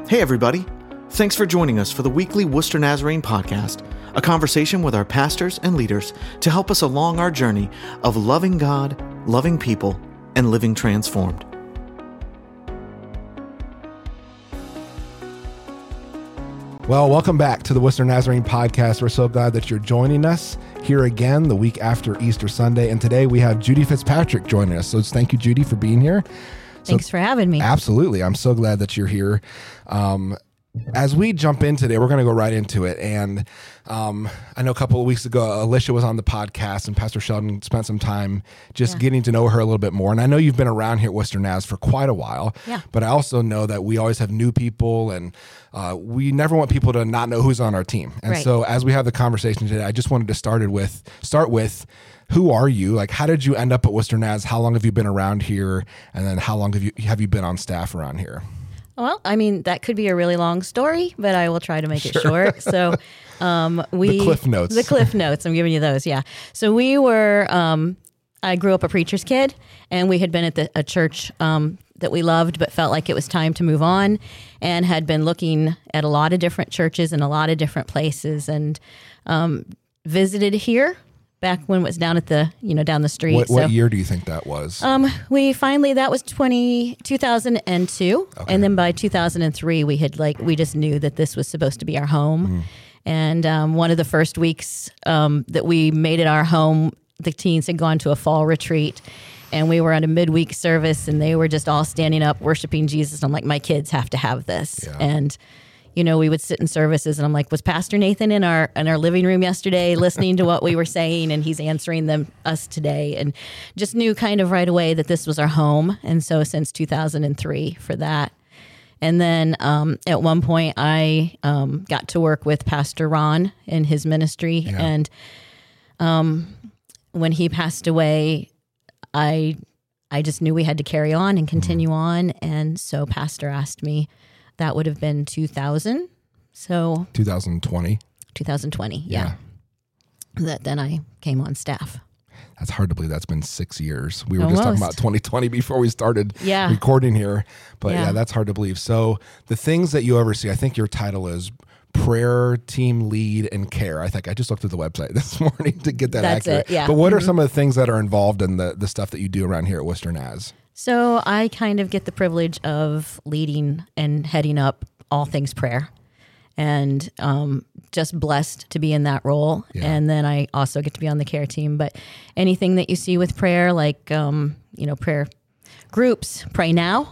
Hey everybody, thanks for joining us for the weekly Worcester Nazarene podcast, a conversation with our pastors and leaders to help us along our journey of loving God, loving people, and living transformed. Well, welcome back to the Worcester Nazarene podcast. We're so glad that you're joining us here again the week after Easter Sunday. And today we have Judy Fitzpatrick joining us. So thank you, Judy, for being here. Thanks for having me. Absolutely. I'm so glad that you're here. As we jump in today, we're going to go right into it. And I know a couple of weeks ago, Alicia was on the podcast and Pastor Sheldon spent some time just getting to know her a little bit more. And I know you've been around here at Worcester Naz for quite a while, but I also know that we always have new people and we never want people to not know who's on our team. And so as we have the conversation today, I just wanted to start with who are you? Like, how did you end up at Worcester Naz? How long have you been around here? And then how long have you been on staff around here? Well, I mean, that could be a really long story, but I will try to make it short. So the Cliff Notes. The Cliff Notes. I'm giving you those, yeah. So we were, I grew up a preacher's kid, and we had been at a church that we loved, but felt like it was time to move on, and had been looking at a lot of different churches in a lot of different places, and visited here back when it was down at the, down the street. What year do you think that was? That was 2002. Okay. And then by 2003, we just knew that this was supposed to be our home. And one of the first weeks that we made it our home, the teens had gone to a fall retreat, and we were at a midweek service, and they were just all standing up worshiping Jesus. And I'm like, my kids have to have this. Yeah. And we would sit in services, and I'm like, was Pastor Nathan in our living room yesterday listening to what we were saying? And he's answering us today, and just knew kind of right away that this was our home. And so since 2003 for that. And then at one point I got to work with Pastor Ron in his ministry. Yeah. And when he passed away, I just knew we had to carry on and continue on. And so Pastor asked me, that would have been 2000. So 2020. 2020, yeah. Then I came on staff. That's hard to believe. That's been 6 years. We were just talking about 2020 before we started recording here. But yeah, that's hard to believe. So the things that you oversee, I think your title is prayer team lead and care. I think I just looked at the website this morning to get that accurate. It, yeah. But what are some of the things that are involved in the stuff that you do around here at Worcester Naz? So I kind of get the privilege of leading and heading up all things prayer, and just blessed to be in that role. Yeah. And then I also get to be on the care team. But anything that you see with prayer, like prayer groups, Pray Now,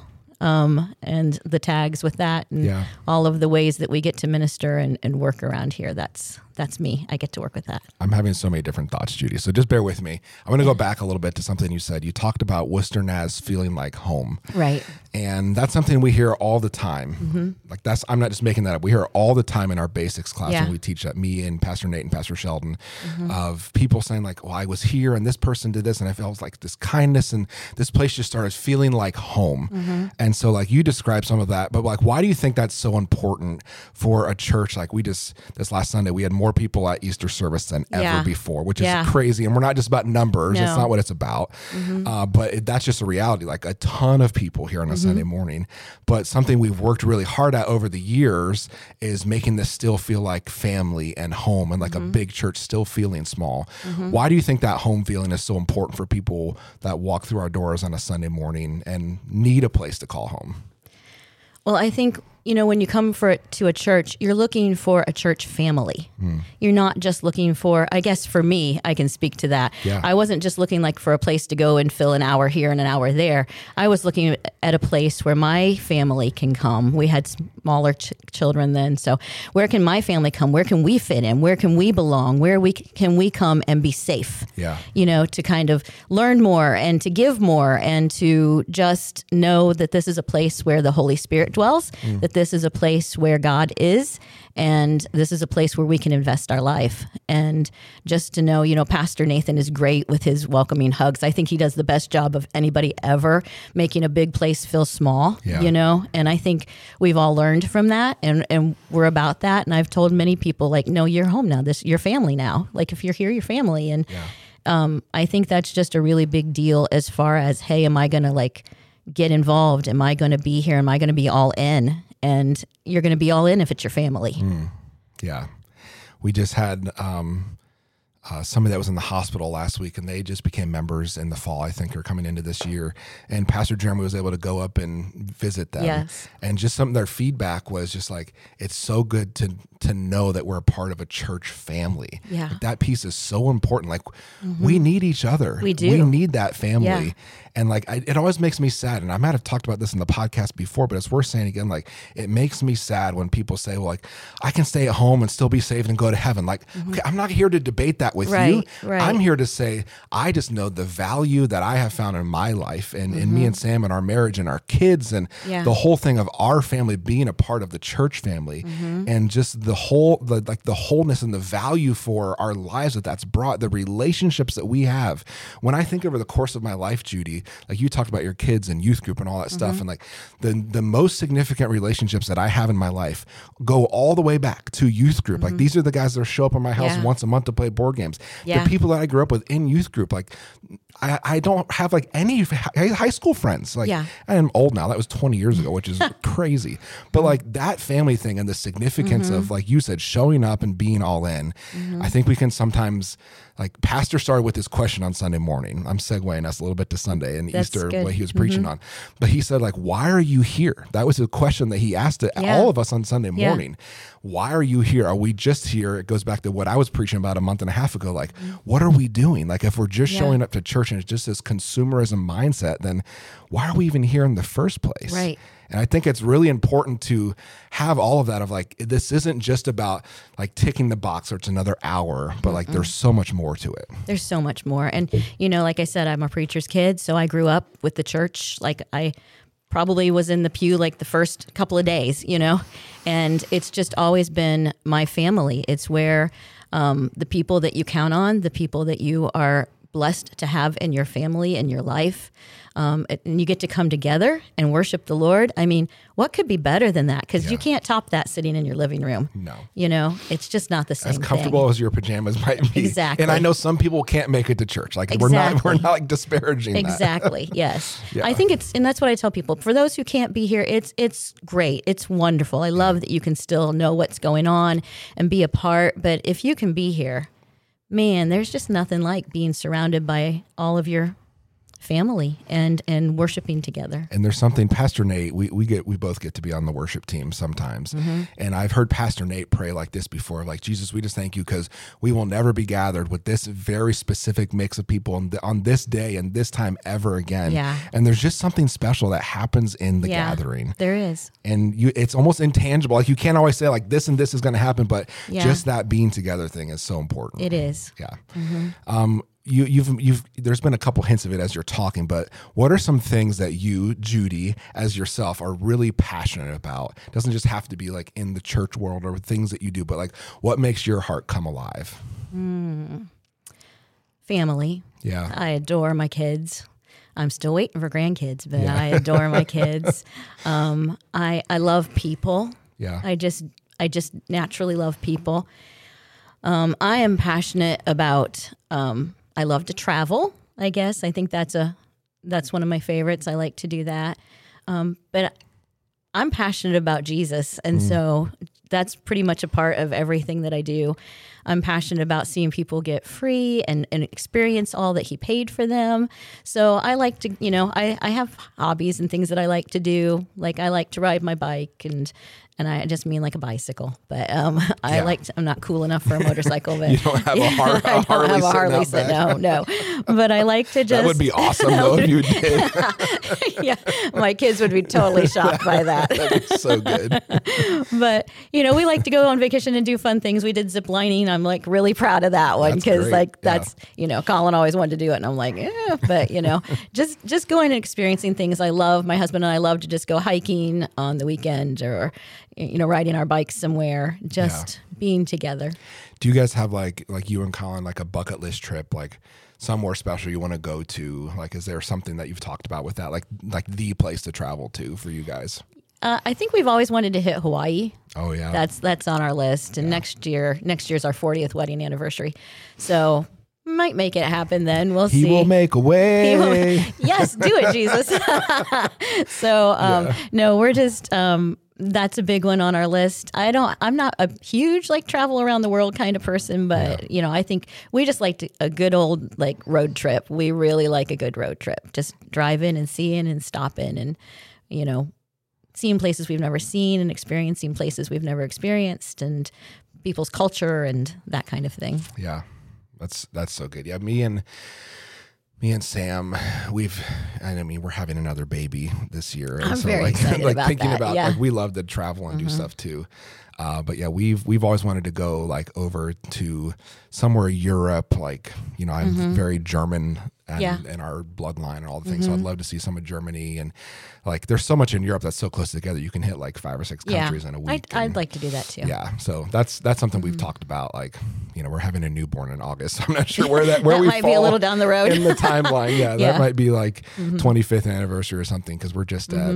and the tags with that, and all of the ways that we get to minister and work around here. That's me. I get to work with that. I'm having so many different thoughts, Judy. So just bear with me. I'm going to go back a little bit to something you said. You talked about Worcester Naz feeling like home. Right. And that's something we hear all the time. Mm-hmm. I'm not just making that up. We hear all the time in our basics class when we teach that, me and Pastor Nate and Pastor Sheldon, of people saying like, well, I was here and this person did this and I felt like this kindness and this place just started feeling like home. Mm-hmm. And so like you described some of that, but like, why do you think that's so important for a church? Like this last Sunday, we had more people at Easter service than ever before, which is crazy. And we're not just about numbers. No. It's not what it's about. Mm-hmm. But that's just a reality. Like a ton of people here on a Sunday morning. But something we've worked really hard at over the years is making this still feel like family and home, and like a big church still feeling small. Mm-hmm. Why do you think that home feeling is so important for people that walk through our doors on a Sunday morning and need a place to call home? Well, I think, when you come to a church, you're looking for a church family. You're not just looking for, I guess for me, I can speak to that. Yeah. I wasn't just looking like for a place to go and fill an hour here and an hour there. I was looking at a place where my family can come. We had smaller children then. So where can my family come? Where can we fit in? Where can we belong? Where can we come and be safe? Yeah. To kind of learn more and to give more and to just know that this is a place where the Holy Spirit dwells, that this is a place where God is, and this is a place where we can invest our life. And just to know, Pastor Nathan is great with his welcoming hugs. I think he does the best job of anybody ever, making a big place feel small, and I think we've all learned from that, and we're about that. And I've told many people, like, no, you're home now. You're family now. Like, if you're here, you're family. And I think that's just a really big deal as far as, hey, am I going to get involved? Am I going to be here? Am I going to be all in? and you're going to be all in if it's your family. Yeah. We just had somebody that was in the hospital last week, and they just became members in the fall, I think, or coming into this year. And Pastor Jeremy was able to go up and visit them. Yes. And just some of their feedback was just like, it's so good to know that we're a part of a church family. Yeah. Like, that piece is so important. Like, we need each other. We do. We need that family. Yeah. And like, it always makes me sad. And I might have talked about this in the podcast before, but it's worth saying again. Like, it makes me sad when people say, well, like, I can stay at home and still be saved and go to heaven. Like, okay, I'm not here to debate that with you. Right. I'm here to say, I just know the value that I have found in my life and in me and Sam and our marriage and our kids and the whole thing of our family being a part of the church family and just the wholeness and the value for our lives that's brought, the relationships that we have. When I think over the course of my life, Judy, like you talked about your kids and youth group and all that stuff, and like the most significant relationships that I have in my life go all the way back to youth group. Like, these are the guys that show up in my house once a month to play board games. The people that I grew up with in youth group, like I don't have like any high school friends. Like, I'm old now. That was 20 years ago, which is crazy. But like that family thing and the significance of, like you said, showing up and being all in, I think we can sometimes, like, Pastor started with this question on Sunday morning. I'm segueing us a little bit to Sunday and Easter, what he was preaching on. But he said, like, why are you here? That was a question that he asked all of us on Sunday morning. Why are you here? Are we just here? It goes back to what I was preaching about a month and a half ago. Like, what are we doing? Like, if we're just showing up to church and it's just this consumerism mindset, then why are we even here in the first place? Right. And I think it's really important to have all of that of like, this isn't just about like ticking the box or it's another hour, but like there's so much more to it. There's so much more. And, you know, like I said, I'm a preacher's kid, so I grew up with the church. Like, I probably was in the pew like the first couple of days, you know, and it's just always been my family. It's where the people that you count on, the people that you are blessed to have in your family and your life, and you get to come together and worship the Lord. I mean, what could be better than that? Because you can't top that sitting in your living room. No. You know, it's just not the same as comfortable thing. as your pajamas might be. Exactly. And I know some people can't make it to church. Like, we're not like disparaging that. Exactly. Yes. I think and that's what I tell people. For those who can't be here, it's great. It's wonderful. I love that you can still know what's going on and be a part. But if you can be here, man, there's just nothing like being surrounded by all of your family and worshiping together. And there's something, Pastor Nate, we both get to be on the worship team sometimes. And I've heard Pastor Nate pray like this before, like, Jesus, we just thank you because we will never be gathered with this very specific mix of people on this day and this time ever again. Yeah. And there's just something special that happens in the gathering. There is. And it's almost intangible. Like, you can't always say like this and this is going to happen, but just that being together thing is so important. It is. Yeah. You've there's been a couple hints of it as you're talking, but what are some things that you, Judy, as yourself, are really passionate about? It doesn't just have to be like in the church world or things that you do, but like what makes your heart come alive? Family. Yeah. I adore my kids. I'm still waiting for grandkids, but I adore my kids. I love people. Yeah. I just naturally love people. I am passionate about, I love to travel, I guess. I think that's one of my favorites. I like to do that. But I'm passionate about Jesus. And so that's pretty much a part of everything that I do. I'm passionate about seeing people get free and experience all that he paid for them. So I like to, I have hobbies and things that I like to do. Like, I like to ride my bike and I just mean like a bicycle, but I'm not cool enough for a motorcycle. But you don't have a Harley sitting out back. No. But I like to just. That would be awesome though if you did. Yeah, my kids would be totally shocked by that. That'd be so good. But we like to go on vacation and do fun things. We did zip lining. I'm like really proud of that one because that's Colin always wanted to do it, and I'm like, but just going and experiencing things. I love, my husband and I love to just go hiking on the weekend or riding our bikes somewhere, just being together. Do you guys have like you and Colin, like a bucket list trip, like somewhere special you want to go to? Like, is there something that you've talked about with that, like the place to travel to for you guys? I think we've always wanted to hit Hawaii. Oh yeah, that's on our list. And next year's our 40th wedding anniversary, so might make it happen. Then we'll see. He will make a way. Yes, do it, Jesus. So no, we're just that's a big one on our list. I'm not a huge like travel around the world kind of person, but you know, I think we just like a good old like road trip. We really like a good road trip. Just driving and seeing and stopping and, you know, seeing places we've never seen and experiencing places we've never experienced and people's culture and that kind of thing. Yeah. That's so good. Yeah. Me and Sam, we're having another baby this year. And I'm very excited like about thinking that. about like we love to travel and do stuff too. But yeah, we've always wanted to go like over to somewhere Europe. Like, you know, I'm very German and our bloodline and all the things. So I'd love to see some of Germany, and like there's so much in Europe that's so close together. You can hit like 5 or 6 countries in a week. I'd like to do that too. Yeah. So that's something we've talked about. Like, you know, we're having a newborn in August. I'm not sure where that we might fall be a little down the road in the timeline. Yeah. That might be like 25th anniversary or something. Cause we're just at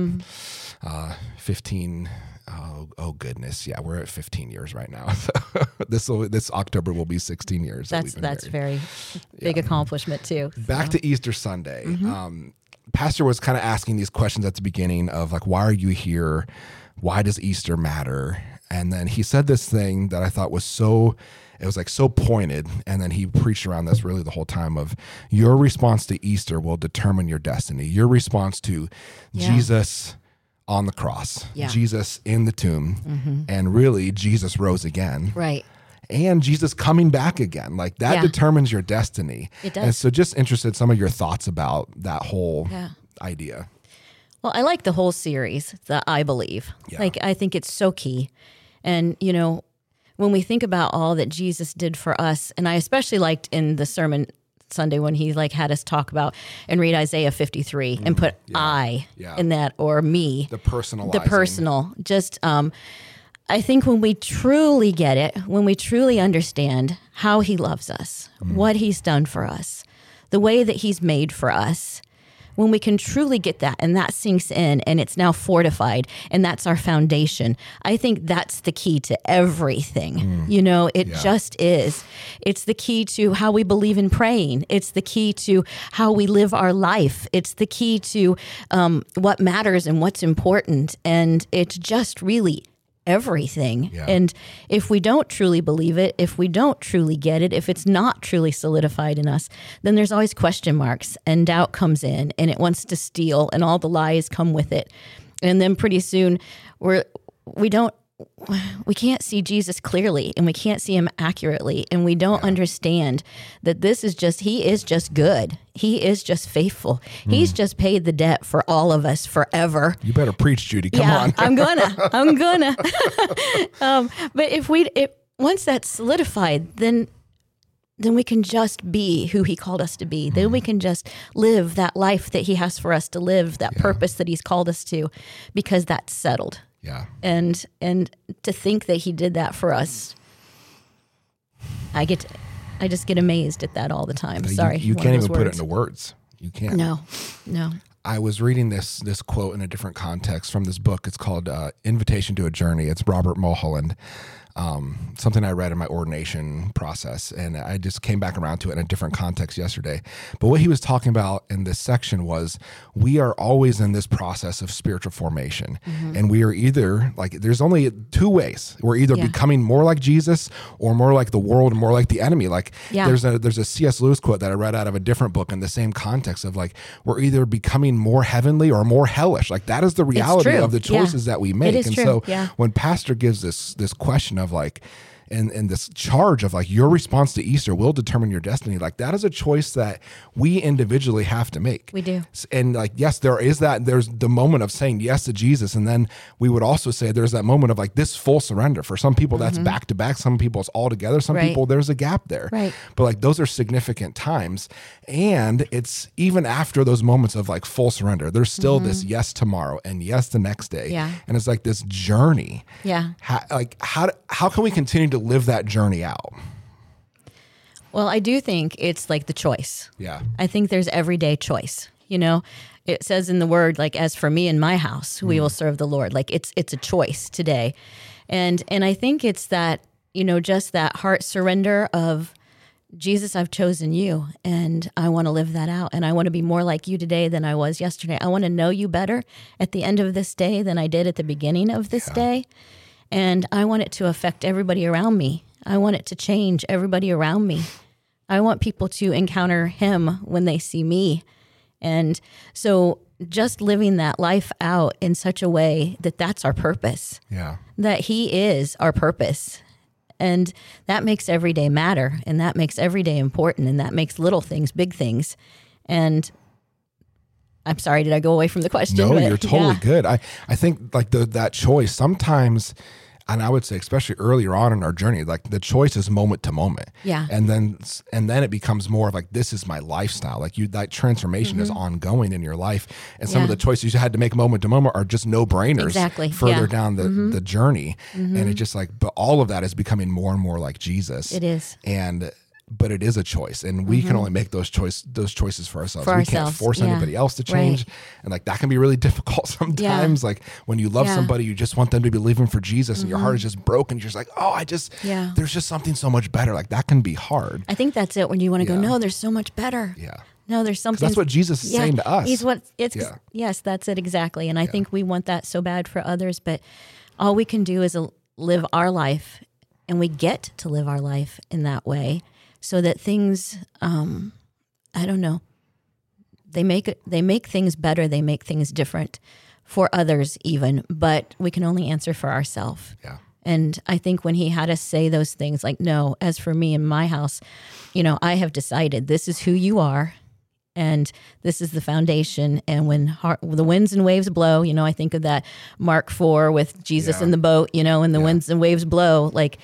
15. Oh goodness. Yeah. We're at 15 years right now. So this October will be 16 years. That's very big accomplishment too. So. Back to Easter Sunday. Pastor was kind of asking these questions at the beginning of like, why are you here? Why does Easter matter? And then he said this thing that I thought was so pointed. And then he preached around this really the whole time of your response to Easter will determine your destiny. Your response to Jesus on the cross, Jesus in the tomb, and really Jesus rose again. Right. And Jesus coming back again. Like that determines your destiny. It does. And so just interested in some of your thoughts about that whole idea. Well, I like the whole series, the I Believe. Yeah. Like, I think it's so key. And, you know, when we think about all that Jesus did for us, and I especially liked in the sermon Sunday when he like had us talk about and read Isaiah 53 and put I in that, or me. The personalizing. The personal. Just, I think when we truly get it, when we truly understand how he loves us, what he's done for us, the way that he's made for us, when we can truly get that and that sinks in and it's now fortified and that's our foundation, I think that's the key to everything. You know, it just is. It's the key to how we believe in praying. It's the key to how we live our life. It's the key to what matters and what's important. And it's just really everything. And if we don't truly believe it, if we don't truly get it, if it's not truly solidified in us, then there's always question marks and doubt comes in and it wants to steal and all the lies come with it. And then pretty soon we can't see Jesus clearly and we can't see him accurately, and we don't understand that he is just good. He is just faithful. He's just paid the debt for all of us forever. You better preach, Judy. Come on. I'm gonna. But once that's solidified, then we can just be who he called us to be. Then we can just live that life that he has for us to live, that purpose that he's called us to, because that's settled. Yeah. And to think that he did that for us, I just get amazed at that all the time. Sorry. You can't even put it into words. You can't. No. I was reading this quote in a different context from this book. It's called Invitation to a Journey. It's Robert Mulholland. Something I read in my ordination process, and I just came back around to it in a different context yesterday. But what he was talking about in this section was we are always in this process of spiritual formation, and we are either like, there's only 2 ways. We're either becoming more like Jesus or more like the world, more like the enemy. Like there's a C.S. Lewis quote that I read out of a different book in the same context of like, we're either becoming more heavenly or more hellish. Like that is the reality of the choices that we make. And so when Pastor gives this question of like, and this charge of like your response to Easter will determine your destiny, like that is a choice that we individually have to make. We do. And like, yes, there's the moment of saying yes to Jesus. And then we would also say there's that moment of like this full surrender. For some people that's back to back. Some people it's all together. Some people there's a gap there. Right. But like those are significant times. And it's even after those moments of like full surrender, there's still this yes tomorrow and yes the next day. Yeah. And it's like this journey. Yeah. How can we continue to live that journey out? Well, I do think it's like the choice. Yeah. I think there's everyday choice. You know, it says in the word, like, as for me and my house, we will serve the Lord. Like it's a choice today. And I think it's that, you know, just that heart surrender of Jesus, I've chosen you, and I want to live that out. And I want to be more like you today than I was yesterday. I want to know you better at the end of this day than I did at the beginning of this day. And I want it to affect everybody around me. I want it to change everybody around me. I want people to encounter him when they see me. And so just living that life out in such a way that that's our purpose. Yeah. That he is our purpose. And that makes every day matter, and that makes every day important, and that makes little things big things. And I'm sorry, did I go away from the question? No, you're totally good. I think like that choice sometimes, and I would say especially earlier on in our journey, like the choice is moment to moment. Yeah. And then it becomes more of like, this is my lifestyle. Like that transformation is ongoing in your life. And some of the choices you had to make moment to moment are just no brainers further down the journey. And it's just like, but all of that is becoming more and more like Jesus. It is. But it is a choice, and we can only make those choices for ourselves. We can't force anybody else to change. Right. And like that can be really difficult sometimes. Like when you love somebody, you just want them to be living for Jesus and your heart is just broken. You're just like, there's just something so much better. Like that can be hard. I think that's it when you want to go, no, there's so much better. Yeah. No, there's something. That's what Jesus is saying to us. Yes, that's it exactly. And I think we want that so bad for others, but all we can do is live our life, and we get to live our life in that way. So that things, I don't know, they make things better, they make things different for others even, but we can only answer for ourselves. Yeah. And I think when he had us say those things like, no, as for me and my house, I have decided this is who you are, and this is the foundation. And when the winds and waves blow, I think of that Mark 4 with Jesus in the boat, and the winds and waves blow, like,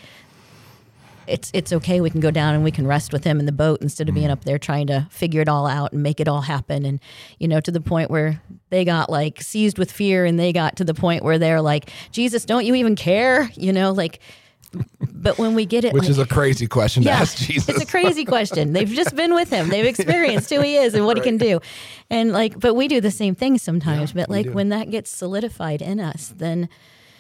it's okay. We can go down and we can rest with him in the boat instead of being up there trying to figure it all out and make it all happen. And, to the point where they got like seized with fear, and they got to the point where they're like, Jesus, don't you even care? But when we get it, which is a crazy question to ask Jesus. It's a crazy question. They've just been with him. They've experienced who he is and what he can do. And but we do the same thing sometimes, but when that gets solidified in us, then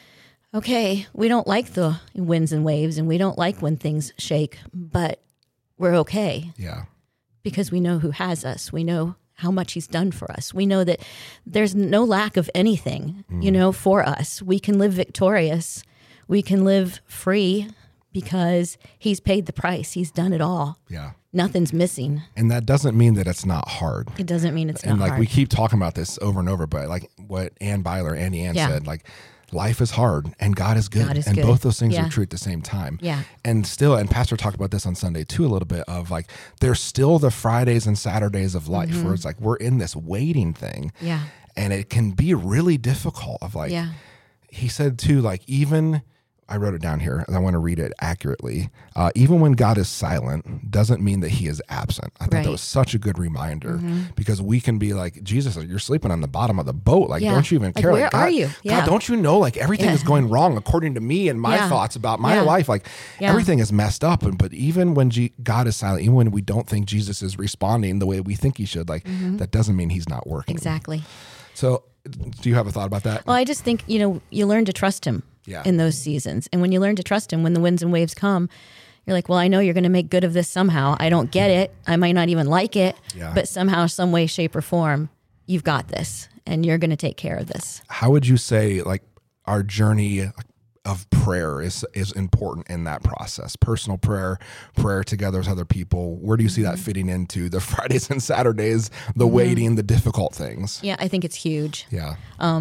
okay, we don't like the winds and waves, and we don't like when things shake, but we're okay. Yeah. Because we know who has us. We know how much he's done for us. We know that there's no lack of anything, for us. We can live victorious. We can live free because he's paid the price. He's done it all. Yeah. Nothing's missing. And that doesn't mean that it's not hard. It doesn't mean it's not hard. And we keep talking about this over and over, but like what Annie Ann said, like, life is hard and God is good. And both those things are true at the same time. Yeah. And Pastor talked about this on Sunday too, a little bit of like, there's still the Fridays and Saturdays of life where it's like, we're in this waiting thing. Yeah. And it can be really difficult of like, he said too, like even, I wrote it down here and I want to read it accurately. Even when God is silent doesn't mean that he is absent. I thought that was such a good reminder because we can be like, Jesus, you're sleeping on the bottom of the boat. Like, don't you even care? Where are you? God, don't you know, like everything is going wrong according to me and my thoughts about my life. Like everything is messed up. But even when God is silent, even when we don't think Jesus is responding the way we think he should, like that doesn't mean he's not working. Exactly. So do you have a thought about that? Well, I just think, you learn to trust him. In those seasons. And when you learn to trust him, when the winds and waves come, you're like, well, I know you're going to make good of this somehow. I don't get it. I might not even like it, but somehow, some way, shape, or form, you've got this and you're going to take care of this. How would you say like our journey of prayer is important in that process? Personal prayer together with other people. Where do you see that fitting into the Fridays and Saturdays, the waiting, the difficult things? Yeah, I think it's huge. Yeah.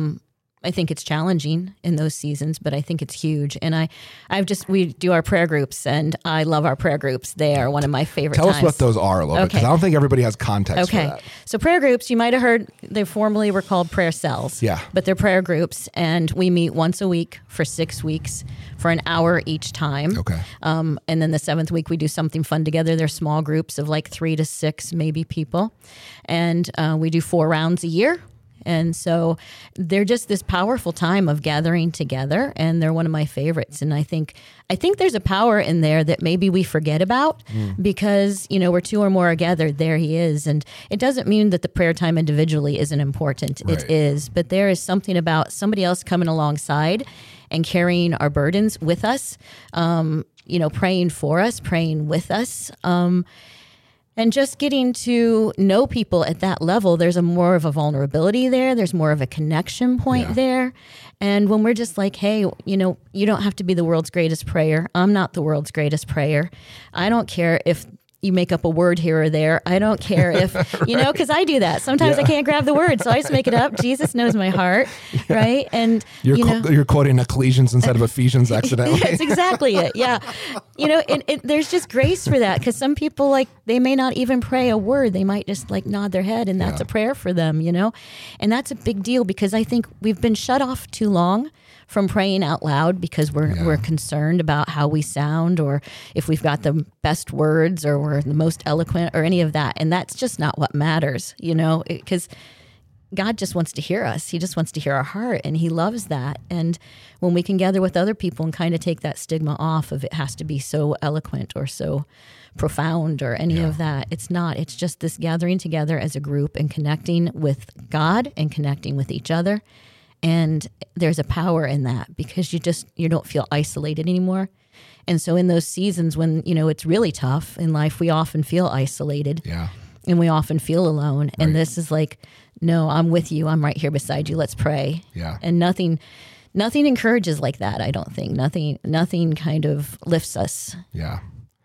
I think it's challenging in those seasons, but I think it's huge. And we do our prayer groups, and I love our prayer groups. They are one of my favorite times. Tell us what those are a little bit, because I don't think everybody has context for that. So prayer groups, you might have heard, they formerly were called prayer cells. Yeah. But they're prayer groups, and we meet once a week for 6 weeks for an hour each time. Okay. And then the 7th week, we do something fun together. They're small groups of like 3 to 6 maybe people. And we do 4 rounds a year. And so they're just this powerful time of gathering together, and they're one of my favorites. And I think there's a power in there that maybe we forget about because, where 2 or more are gathered, there he is. And it doesn't mean that the prayer time individually isn't important. Right. It is. But there is something about somebody else coming alongside and carrying our burdens with us praying for us, praying with us. And just getting to know people at that level, there's more of a vulnerability there. There's more of a connection point there. And when we're just like, hey, you don't have to be the world's greatest prayer. I'm not the world's greatest prayer. I don't care if you make up a word here or there. I don't care if, because I do that. Sometimes I can't grab the word, so I just make it up. Jesus knows my heart, right? And you're quoting Ecclesiastes instead of Ephesians accidentally. That's exactly it. Yeah. There's just grace for that, because some people, they may not even pray a word. They might just nod their head, and that's a prayer for them, And that's a big deal, because I think we've been shut off too long from praying out loud, because we're concerned about how we sound, or if we've got the best words, or we're the most eloquent, or any of that. And that's just not what matters, because God just wants to hear us. He just wants to hear our heart, and he loves that. And when we can gather with other people and kind of take that stigma off of it has to be so eloquent or so profound or any of that, it's not. It's just this gathering together as a group and connecting with God and connecting with each other. And there's a power in that, because you don't feel isolated anymore. And so in those seasons when, it's really tough in life, we often feel isolated. Yeah. And we often feel alone. Right. And this is no, I'm with you. I'm right here beside you. Let's pray. Yeah. And nothing encourages like that, I don't think. Nothing kind of lifts us. Yeah.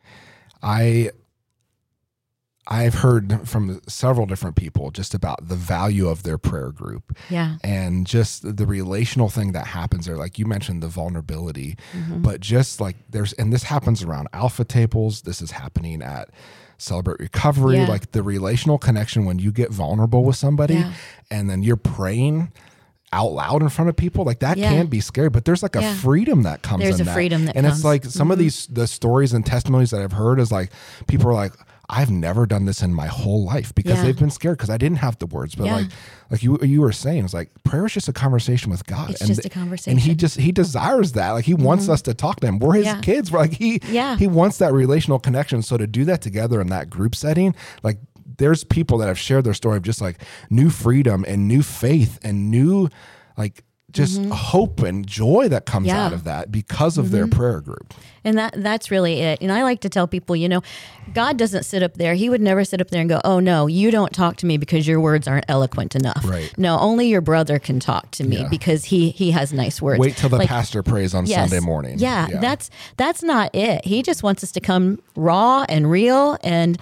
I've heard from several different people just about the value of their prayer group. Yeah. And just the relational thing that happens there. Like you mentioned, the vulnerability, but just and this happens around Alpha tables. This is happening at Celebrate Recovery, the relational connection when you get vulnerable with somebody and then you're praying out loud in front of people, that can be scary, but there's a freedom that comes there's in a that. Freedom that and comes. It's some of the stories and testimonies that I've heard is people are I've never done this in my whole life, because they've been scared because I didn't have the words. But like you were saying, it's prayer is just a conversation with God. It's just a conversation. And he desires that. He wants us to talk to him. We're his kids. We're he wants that relational connection. So to do that together in that group setting, there's people that have shared their story of just new freedom and new faith and new just hope and joy that comes out of that because of their prayer group. And that's really it. And I like to tell people, God doesn't sit up there. He would never sit up there and go, oh, no, you don't talk to me because your words aren't eloquent enough. Right. No, only your brother can talk to me because he has nice words. Wait till the pastor prays on Sunday morning. Yeah, that's not it. He just wants us to come raw and real, and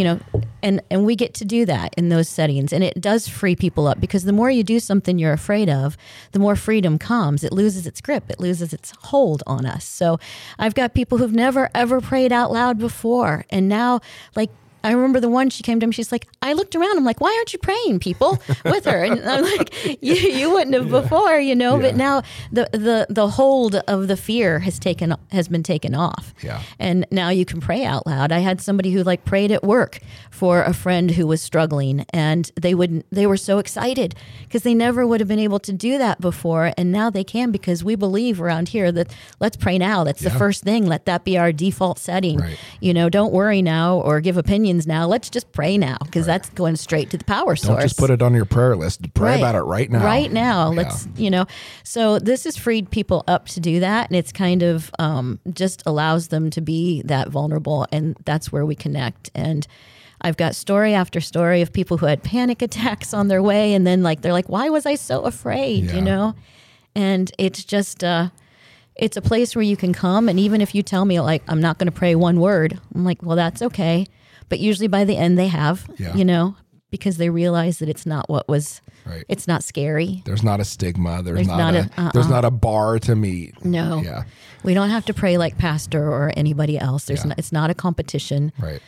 and we get to do that in those settings. And it does free people up, because the more you do something you're afraid of, the more freedom comes. It loses its grip. It loses its hold on us. So I've got people who've never, ever prayed out loud before. And now, I remember the one, she came to me, she's like, I looked around, I'm like, why aren't you praying, people, with her? And I'm like, you wouldn't have before, but now the hold of the fear has been taken off. Yeah. And now you can pray out loud. I had somebody who prayed at work for a friend who was struggling, and they were so excited because they never would have been able to do that before. And now they can, because we believe around here that let's pray now. That's the first thing. Let that be our default setting. Right. Don't worry now or give opinions now. Let's just pray now, because that's going straight to the power source. Don't just put it on your prayer list. Pray about it right now. Right now. Let's, so this has freed people up to do that. And it's kind of just allows them to be that vulnerable. And that's where we connect. And I've got story after story of people who had panic attacks on their way. And then they're like, why was I so afraid? And it's just, it's a place where you can come. And even if you tell me I'm not going to pray one word, I'm like, well, that's okay. But usually by the end they have, because they realize that it's not what was, it's not scary. There's not a stigma. There's not a bar to meet. No. Yeah. We don't have to pray like pastor or anybody else. It's not a competition. Right.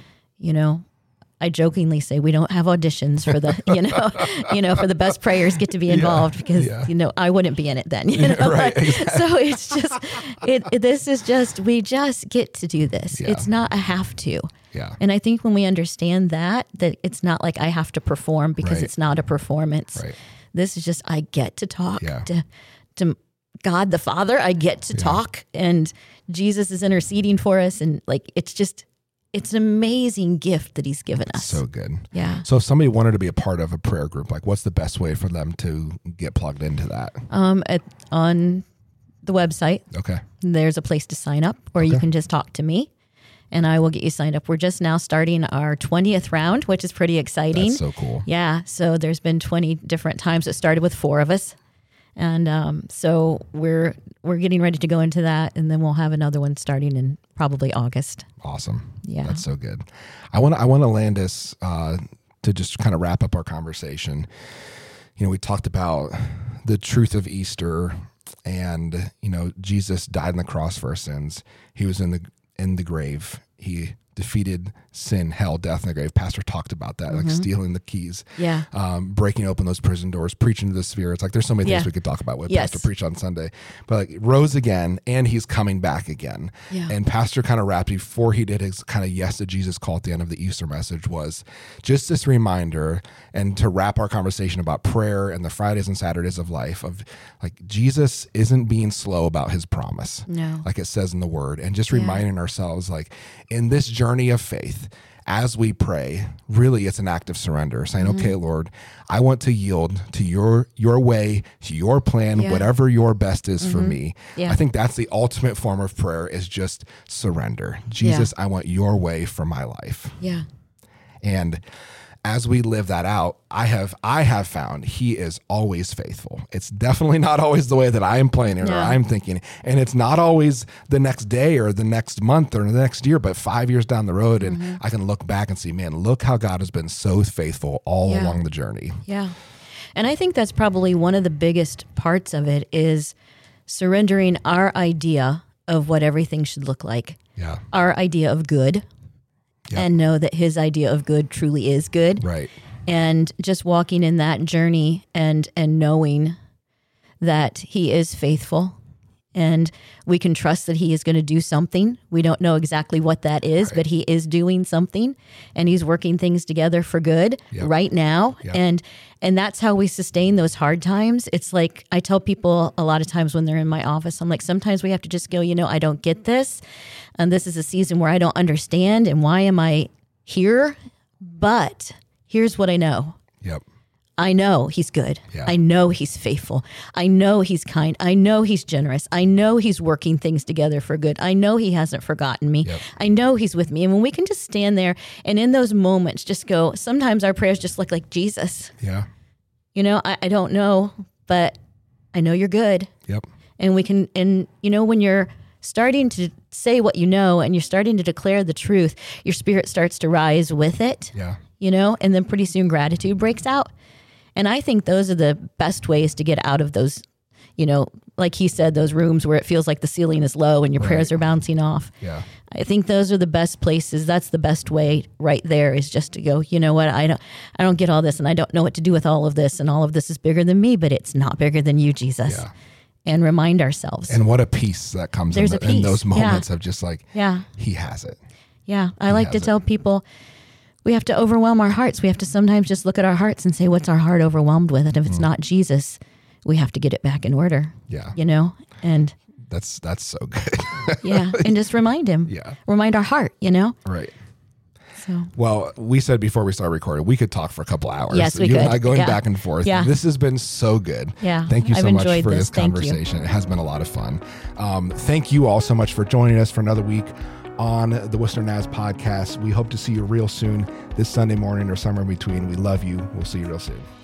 I jokingly say we don't have auditions for the, for the best prayers get to be involved, because, I wouldn't be in it then, Right, exactly. So it's just, this is just, we just get to do this. It's not a have to. Yeah. And I think when we understand that it's not like I have to perform, because it's not a performance. Right. This is just, I get to talk to God the Father. I get to talk, and Jesus is interceding for us. And it's an amazing gift that he's given us. So good. Yeah. So if somebody wanted to be a part of a prayer group, what's the best way for them to get plugged into that? On the website. Okay. there's a place to sign up, or you can just talk to me and I will get you signed up. We're just now starting our 20th round, which is pretty exciting. That's so cool. Yeah. So there's been 20 different times. It started with 4 of us. And so we're getting ready to go into that, and then we'll have another one starting in probably August. Awesome. Yeah. That's so good. I want to land us to just kind of wrap up our conversation. You know, we talked about the truth of Easter, and, you know, Jesus died on the cross for our sins. He was in the grave. He defeated sin, hell, death, and the grave. Pastor talked about that, like stealing the keys, breaking open those prison doors, preaching to the spirits. Like, there's so many things we could talk about what Pastor preached on Sunday, but like, rose again, and he's coming back again. Yeah. And Pastor kind of wrapped, before he did his kind of yes to Jesus call at the end of the Easter message, was just this reminder, and to wrap our conversation about prayer and the Fridays and Saturdays of life, of like, Jesus isn't being slow about his promise, like it says in the word, and just reminding ourselves, like, in this journey of faith, as we pray, really it's an act of surrender, saying, okay, Lord, I want to yield to your way, to your plan, whatever your best is for me. I think that's the ultimate form of prayer, is just surrender. Jesus, I want your way for my life. Yeah. And as we live that out, I have found he is always faithful. It's definitely not always the way that I am planning or I'm thinking. And it's not always the next day or the next month or the next year, but 5 years down the road. And I can look back and see, man, look how God has been so faithful all along the journey. Yeah. And I think that's probably one of the biggest parts of it, is surrendering our idea of what everything should look like. Yeah. Our idea of good. And know that his idea of good truly is good. Right. And just walking in that journey and knowing that he is faithful, and we can trust that he is going to do something. We don't know exactly what that is, but he is doing something, and he's working things together for good right now. And that's how we sustain those hard times. It's like, I tell people a lot of times when they're in my office, I'm like, sometimes we have to just go, you know, I don't get this. And this is a season where I don't understand. And why am I here? But here's what I know. Yep. I know he's good. Yeah. I know he's faithful. I know he's kind. I know he's generous. I know he's working things together for good. I know he hasn't forgotten me. Yep. I know he's with me. And when we can just stand there and in those moments just go, sometimes our prayers just look like, Jesus. Yeah. You know, I don't know, but I know you're good. Yep. And we can, and you know, when you're starting to say what you know and you're starting to declare the truth, your spirit starts to rise with it. Yeah. You know, and then pretty soon gratitude breaks out. And I think those are the best ways to get out of those, you know, like he said, those rooms where it feels like the ceiling is low and your prayers are bouncing off. Yeah. I think those are the best places. That's the best way right there, is just to go, you know what, I don't get all this, and I don't know what to do with all of this, and all of this is bigger than me, but it's not bigger than you, Jesus. Yeah. And remind ourselves. And what a peace that comes in those moments of just like, he has it. Yeah. I like to tell people, we have to overwhelm our hearts. We have to sometimes just look at our hearts and say, what's our heart overwhelmed with? And if it's not Jesus, we have to get it back in order. Yeah. You know, and that's so good. Yeah. And just remind him. Yeah. Remind our heart, you know? Right. So. Well, we said before we started recording, we could talk for a couple hours. Yes, we could. You and I going back and forth. Yeah. This has been so good. Yeah. Thank you so much for this conversation. It has been a lot of fun. Thank you all so much for joining us for another week on the Worcester Naz podcast. We hope to see you real soon, this Sunday morning or somewhere in between. We love you. We'll see you real soon.